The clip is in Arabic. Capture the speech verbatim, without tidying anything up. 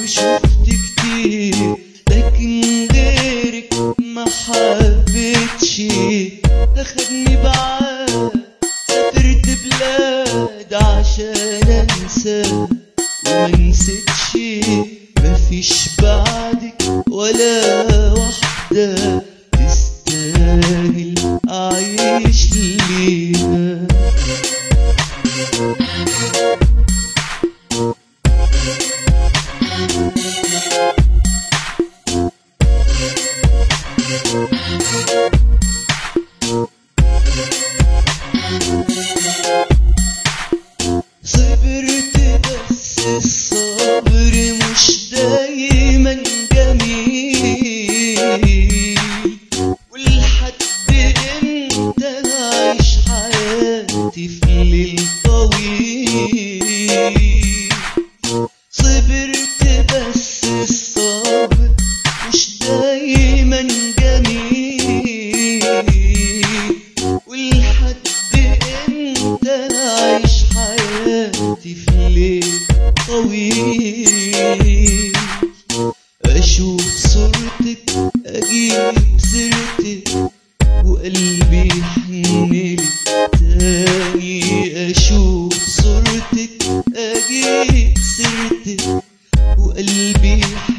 وشفت كتير، لكن غيرك ما حبيتش. اخدني بعاد سافرت بلاد عشان انسى وما نسيتش. مفيش بعدك ولا واحدة تستاهل أعيش ليها. صبرت بس الصبر مش دايما جميل، ولحد امتى هعيش حياتي في ليل طويل. صبرت بس الصبر مش دايما جميل، ولحد امتى هعيش حياتي في ليل طويل. اشوف صورتك اجيب سيرتك وقلبي يحنلك تاني. اشوف صورتك اجيب سيرتك وقلبي